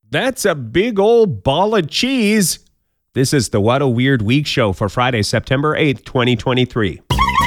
That's a big old ball of cheese. This is the What a Weird Week show for Friday, September 8th, 2023.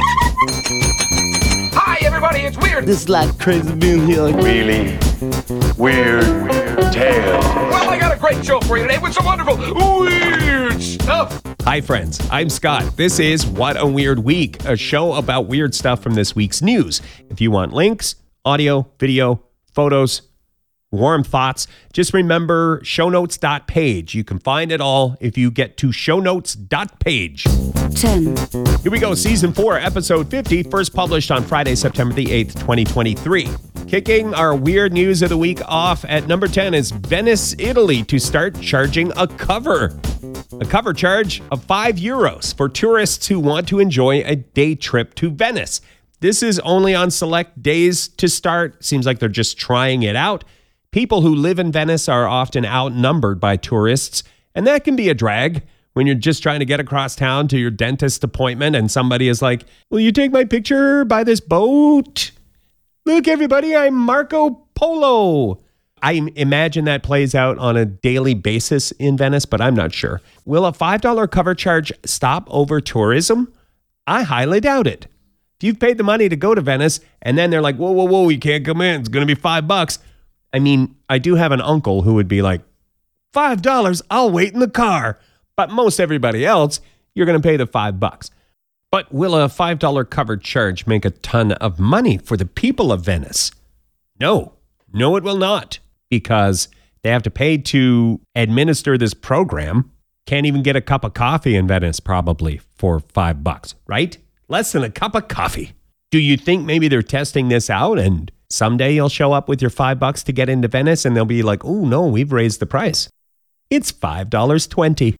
Hi, everybody, it's Weird. This is like crazy being here. Really weird tales. Well, I got a great show for you today with some wonderful weird stuff. Hi, friends. I'm Scott. This is What a Weird Week, a show about weird stuff from this week's news. If you want links, audio, video, photos, warm thoughts, just remember shownotes.page. You can find it all if you get to shownotes.page. 10. Here we go. Season 4, episode 50, first published on Friday, September the 8th, 2023. Kicking our weird news of the week off at number 10 is Venice, Italy, to start charging a cover charge of €5 for tourists who want to enjoy a day trip to Venice. This is only on select days to start. Seems like they're just trying it out. People who live in Venice are often outnumbered by tourists, and that can be a drag when you're just trying to get across town to your dentist appointment and somebody is like, "Will you take my picture by this boat? Look, everybody, I'm Marco Polo." I imagine that plays out on a daily basis in Venice, but I'm not sure. Will a $5 cover charge stop over tourism? I highly doubt it. If you've paid the money to go to Venice and then they're like, whoa, you can't come in, it's going to be $5. I mean, I do have an uncle who would be like, $5, I'll wait in the car. But most everybody else, you're going to pay the $5. But will a $5 cover charge make a ton of money for the people of Venice? No, it will not, because they have to pay to administer this program. Can't even get a cup of coffee in Venice probably for $5, right? Less than a cup of coffee. Do you think maybe they're testing this out and someday you'll show up with your $5 to get into Venice and they'll be like, "Oh no, we've raised the price. It's $5.20.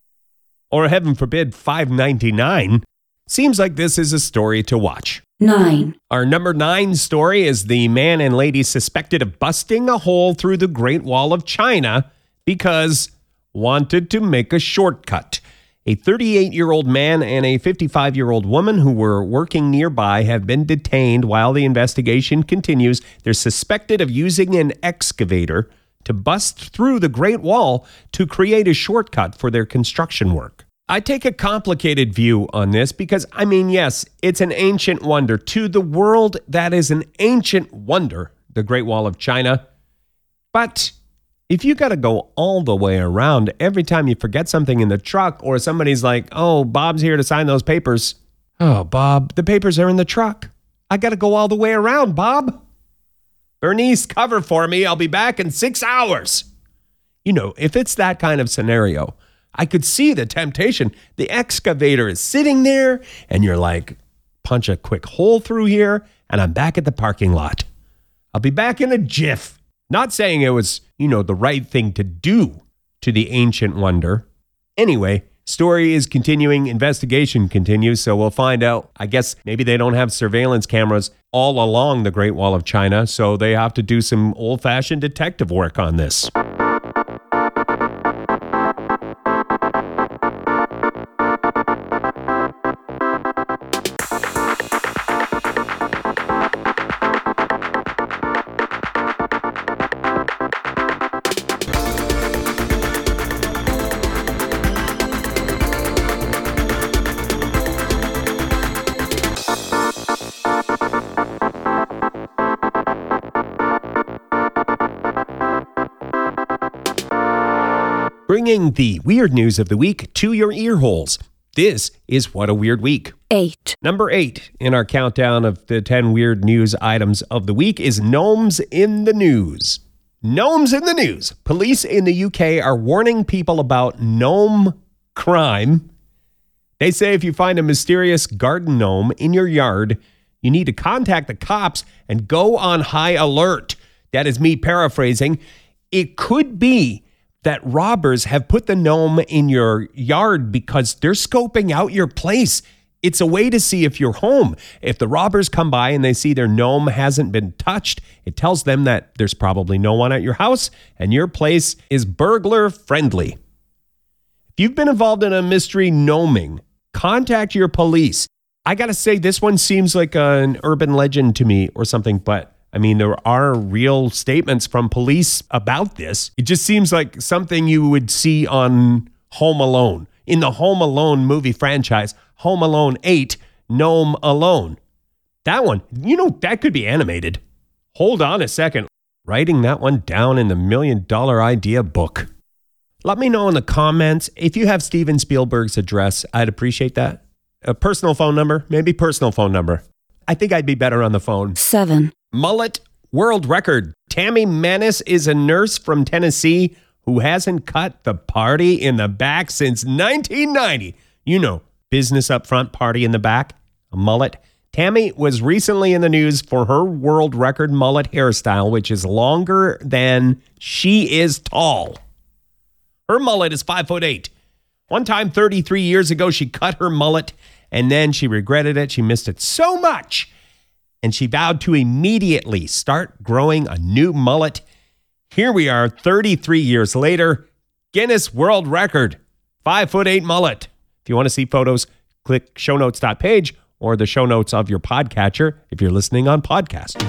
Or heaven forbid, $5.99. Seems like this is a story to watch. 9. Our number 9 story is the man and lady suspected of busting a hole through the Great Wall of China because wanted to make a shortcut. A 38-year-old man and a 55-year-old woman who were working nearby have been detained while the investigation continues. They're suspected of using an excavator to bust through the Great Wall to create a shortcut for their construction work. I take a complicated view on this because, I mean, yes, it's an ancient wonder. To the world, that is an ancient wonder, the Great Wall of China. But if you got to go all the way around every time you forget something in the truck or somebody's like, "Oh, Bob's here to sign those papers." "Oh, Bob, the papers are in the truck. I got to go all the way around, Bob." "Bernice, cover for me. I'll be back in 6 hours." You know, if it's that kind of scenario, I could see the temptation. The excavator is sitting there and you're like, punch a quick hole through here and I'm back at the parking lot. I'll be back in a jiff. Not saying it was, the right thing to do to the ancient wonder. Anyway, story is continuing, investigation continues, so we'll find out. I guess maybe they don't have surveillance cameras all along the Great Wall of China, so they have to do some old-fashioned detective work on this. Bringing the weird news of the week to your ear holes. This is What a Weird Week. 8. Number 8 in our countdown of the 10 weird news items of the week is gnomes in the news. Gnomes in the news. Police in the UK are warning people about gnome crime. They say if you find a mysterious garden gnome in your yard, you need to contact the cops and go on high alert. That is me paraphrasing. It could be that robbers have put the gnome in your yard because they're scoping out your place. It's a way to see if you're home. If the robbers come by and they see their gnome hasn't been touched, it tells them that there's probably no one at your house and your place is burglar friendly. If you've been involved in a mystery gnoming, contact your police. I got to say, this one seems like an urban legend to me or something, but I mean, there are real statements from police about this. It just seems like something you would see on Home Alone. In the Home Alone movie franchise, Home Alone 8, Gnome Alone. That one, that could be animated. Hold on a second. Writing that one down in the $1 Million Idea book. Let me know in the comments if you have Steven Spielberg's address. I'd appreciate that. A personal phone number, maybe personal phone number. I think I'd be better on the phone. 7. Mullet world record. Tammy Manis is a nurse from Tennessee who hasn't cut the party in the back since 1990. Business up front, party in the back. A mullet. Tammy was recently in the news for her world record mullet hairstyle, which is longer than she is tall. Her mullet is 5'8". One time 33 years ago, she cut her mullet and then she regretted it. She missed it so much. And she vowed to immediately start growing a new mullet. Here we are 33 years later. Guinness World Record, 5'8" mullet. If you want to see photos, click shownotes.page or the show notes of your podcatcher if you're listening on podcast.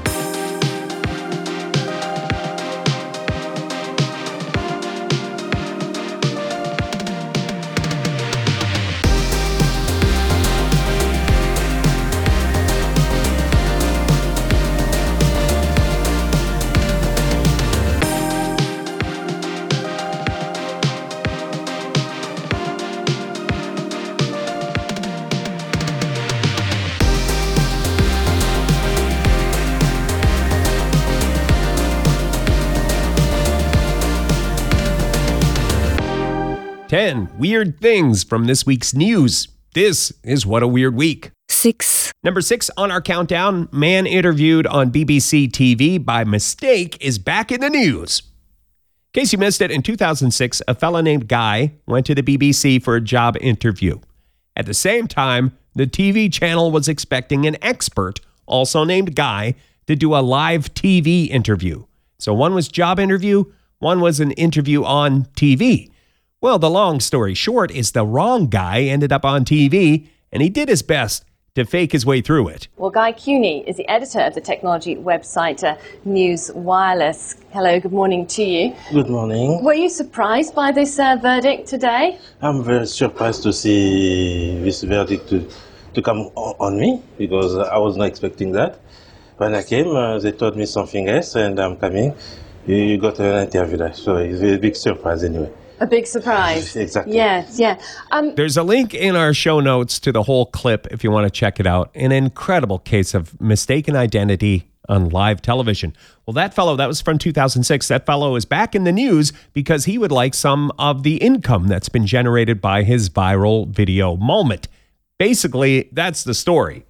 Weird things from this week's news. This is What a Weird Week. 6. Number 6 on our countdown, man interviewed on BBC TV by mistake is back in the news. In case you missed it, in 2006, a fella named Guy went to the BBC for a job interview. At the same time, the TV channel was expecting an expert, also named Guy, to do a live TV interview. So one was job interview, one was an interview on TV. Well, the long story short is the wrong guy ended up on TV, and he did his best to fake his way through it. Well, Guy Cuny is the editor of the technology website News Wireless. Hello, good morning to you. Good morning. Were you surprised by this verdict today? I'm very surprised to see this verdict to come on me, because I was not expecting that. When I came, they told me something else, and I'm coming. You got an interview there, so it's a big surprise anyway. A big surprise. Exactly. Yes, yeah. There's a link in our show notes to the whole clip if you want to check it out. An incredible case of mistaken identity on live television. Well, that was from 2006. That fellow is back in the news because he would like some of the income that's been generated by his viral video moment. Basically, that's the story.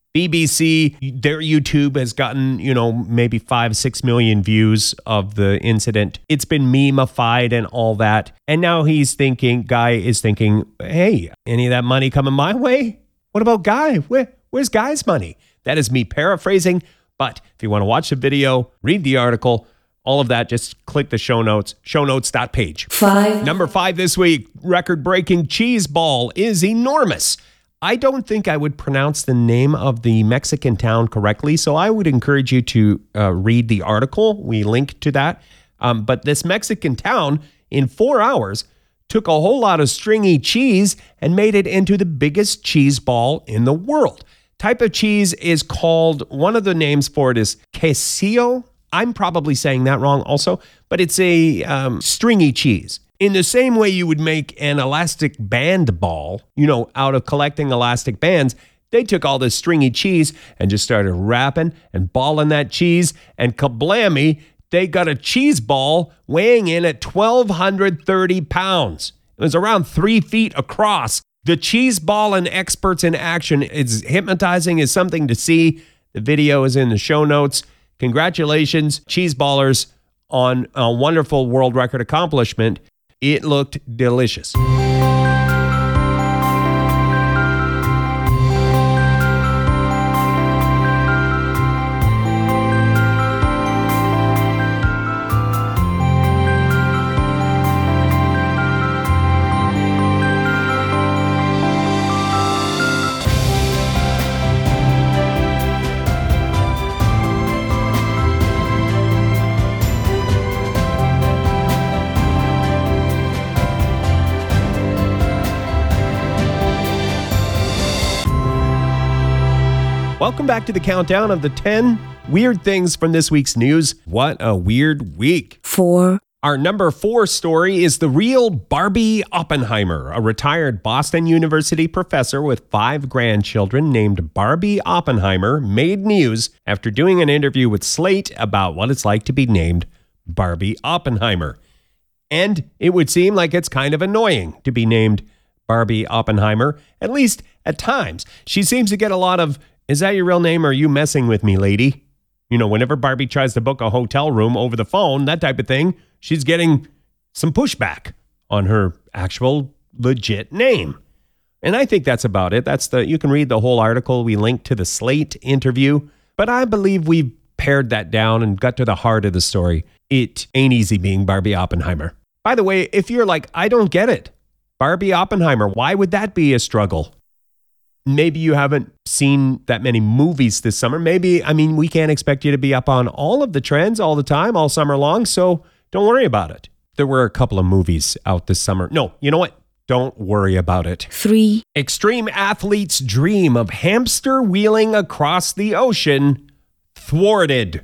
BBC, their YouTube has gotten, maybe 5-6 million views of the incident. It's been meme-ified and all that. And now Guy is thinking, hey, any of that money coming my way? What about Guy? Where's Guy's money? That is me paraphrasing. But if you want to watch the video, read the article, all of that, just click the show notes, shownotes.page. 5. Number 5 this week, record-breaking cheese ball is enormous. I don't think I would pronounce the name of the Mexican town correctly, so I would encourage you to read the article. We link to that. But this Mexican town, in 4 hours, took a whole lot of stringy cheese and made it into the biggest cheese ball in the world. Type of cheese is called, one of the names for it is quesillo. I'm probably saying that wrong also, but it's a stringy cheese. In the same way you would make an elastic band ball, out of collecting elastic bands, they took all this stringy cheese and just started wrapping and balling that cheese, and kablammy, they got a cheese ball weighing in at 1,230 pounds. It was around 3 feet across. The cheese ball and experts in action is hypnotizing, is something to see. The video is in the show notes. Congratulations, cheese ballers, on a wonderful world record accomplishment. It looked delicious. Welcome back to the countdown of the 10 weird things from this week's news. What a weird week. 4, Our number 4 story is the real Barbie Oppenheimer, a retired Boston University professor with 5 grandchildren named Barbie Oppenheimer made news after doing an interview with Slate about what it's like to be named Barbie Oppenheimer. And it would seem like it's kind of annoying to be named Barbie Oppenheimer, at least at times. She seems to get a lot of, "Is that your real name or are you messing with me, lady?" You know, whenever Barbie tries to book a hotel room over the phone, that type of thing, she's getting some pushback on her actual legit name. And I think that's about it. You can read the whole article. We linked to the Slate interview, but I believe we've pared that down and got to the heart of the story. It ain't easy being Barbie Oppenheimer. By the way, if you're like, "I don't get it, Barbie Oppenheimer, why would that be a struggle?" Maybe you haven't seen that many movies this summer. We can't expect you to be up on all of the trends all the time, all summer long, so don't worry about it. There were a couple of movies out this summer. No, you know what? Don't worry about it. 3, Extreme athlete's dream of hamster wheeling across the ocean thwarted.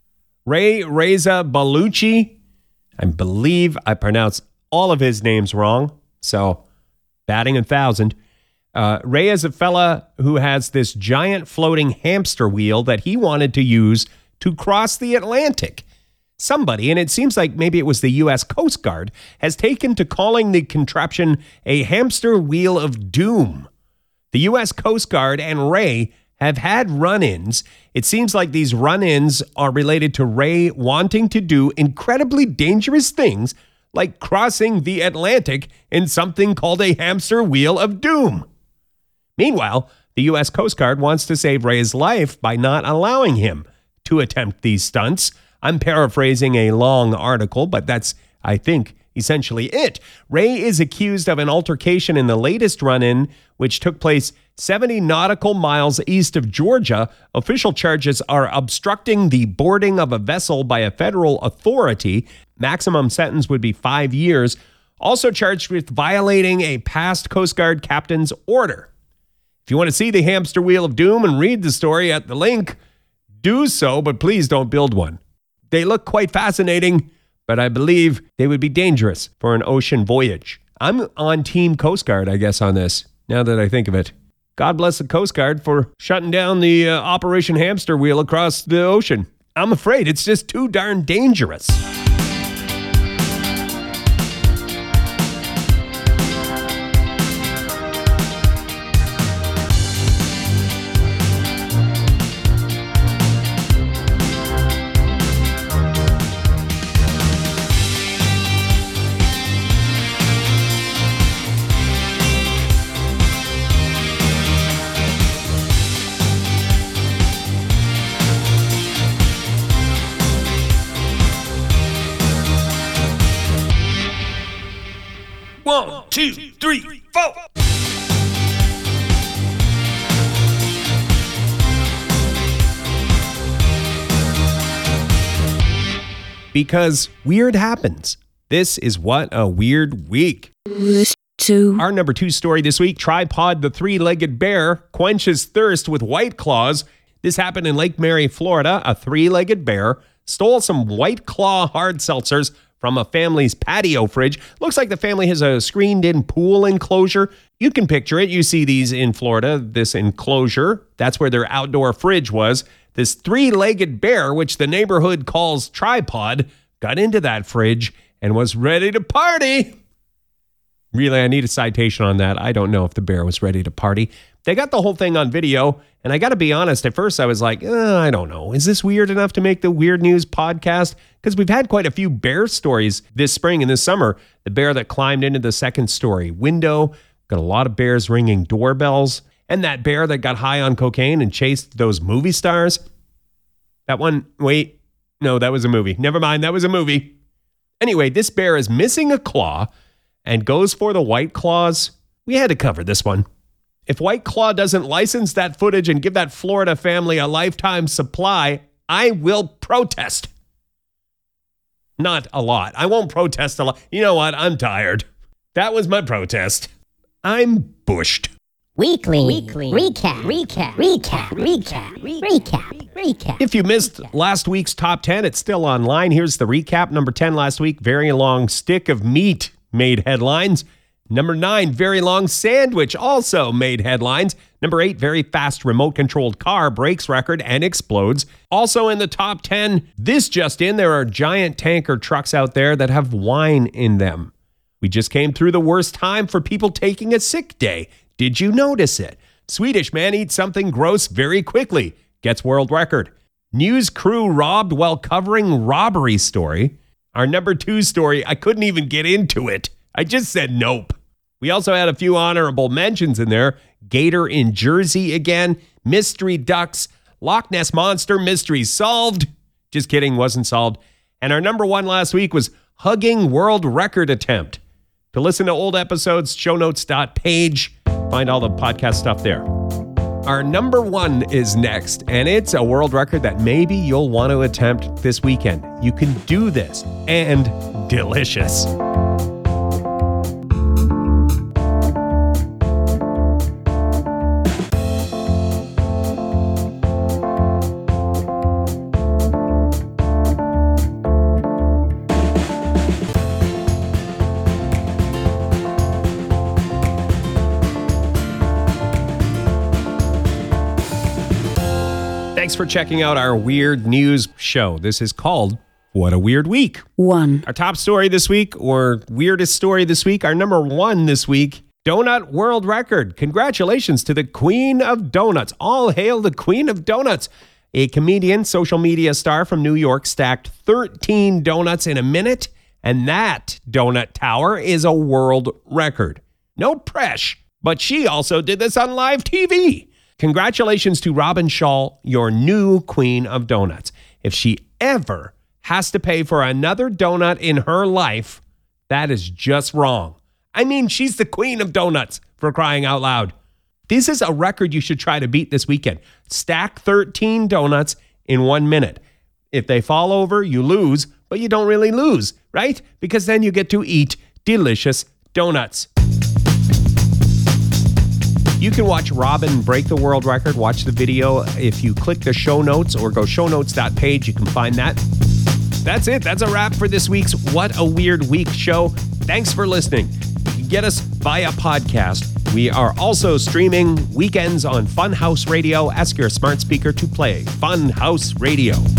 Ray Reza Baluchi, I believe I pronounced all of his names wrong, so batting 1,000. Ray is a fella who has this giant floating hamster wheel that he wanted to use to cross the Atlantic. Somebody, and it seems like maybe it was the U.S. Coast Guard, has taken to calling the contraption a hamster wheel of doom. The U.S. Coast Guard and Ray have had run-ins. It seems like these run-ins are related to Ray wanting to do incredibly dangerous things like crossing the Atlantic in something called a hamster wheel of doom. Meanwhile, the U.S. Coast Guard wants to save Ray's life by not allowing him to attempt these stunts. I'm paraphrasing a long article, but that's, I think, essentially it. Ray is accused of an altercation in the latest run-in, which took place 70 nautical miles east of Georgia. Official charges are obstructing the boarding of a vessel by a federal authority. Maximum sentence would be 5 years. Also charged with violating a past Coast Guard captain's order. If you want to see the hamster wheel of doom and read the story at the link, do so, but please don't build one. They look quite fascinating, but I believe they would be dangerous for an ocean voyage. I'm on Team Coast Guard, I guess, on this, now that I think of it. God bless the Coast Guard for shutting down the Operation Hamster Wheel across the ocean. I'm afraid it's just too darn dangerous. One, two, three, four. Because weird happens. This is What a Weird Week. 2, Our number 2 story this week, Tripod the three-legged bear quenches thirst with White Claws. This happened in Lake Mary, Florida. A three-legged bear stole some White Claw hard seltzers from a family's patio fridge. Looks like the family has a screened-in pool enclosure. You can picture it. You see these in Florida, this enclosure. That's where their outdoor fridge was. This three-legged bear, which the neighborhood calls Tripod, got into that fridge and was ready to party. Really, I need a citation on that. I don't know if the bear was ready to party. They got the whole thing on video, and I got to be honest, at first I was like, I don't know. Is this weird enough to make the Weird News podcast? Because we've had quite a few bear stories this spring and this summer. The bear that climbed into the second-story window, got a lot of bears ringing doorbells, and that bear that got high on cocaine and chased those movie stars. That one, wait, no, that was a movie. Never mind, that was a movie. Anyway, this bear is missing a claw and goes for the White Claws. We had to cover this one. If White Claw doesn't license that footage and give that Florida family a lifetime supply, I will protest. Not a lot. I won't protest a lot. You know what? I'm tired. That was my protest. I'm bushed. Recap. If you missed last week's top 10, it's still online. Here's the recap. Number 10 last week, very long stick of meat made headlines. Number 9, very long sandwich also made headlines. Number 8, very fast remote-controlled car breaks record and explodes. Also in the top 10, this just in, there are giant tanker trucks out there that have wine in them. We just came through the worst time for people taking a sick day. Did you notice it? Swedish man eats something gross very quickly. Gets world record. News crew robbed while covering robbery story. Our number 2 story, I couldn't even get into it. I just said nope. We also had a few honorable mentions in there. Gator in Jersey again. Mystery ducks. Loch Ness Monster mystery solved. Just kidding, wasn't solved. And our number 1 last week was hugging world record attempt. To listen to old episodes, shownotes.page. Find all the podcast stuff there. Our number 1 is next, and it's a world record that maybe you'll want to attempt this weekend. You can do this, and delicious. Thanks for checking out our weird news show. This is called What a Weird Week. 1. Our top story this week, or weirdest story this week, our number 1 this week, donut world record. Congratulations to the Queen of Donuts. All hail the Queen of Donuts. A comedian, social media star from New York stacked 13 donuts in a minute, and that donut tower is a world record. No presh, but she also did this on live TV. Congratulations to Robin Shaw, your new Queen of Donuts. If she ever has to pay for another donut in her life, that is just wrong. I mean, she's the Queen of Donuts, for crying out loud. This is a record you should try to beat this weekend. Stack 13 donuts in 1 minute. If they fall over, you lose, but you don't really lose, right? Because then you get to eat delicious donuts. You can watch Robin break the world record. Watch the video. If you click the show notes or go shownotes.page, you can find that. That's it. That's a wrap for this week's What a Weird Week show. Thanks for listening. You can get us via podcast. We are also streaming weekends on Funhouse Radio. Ask your smart speaker to play Funhouse Radio.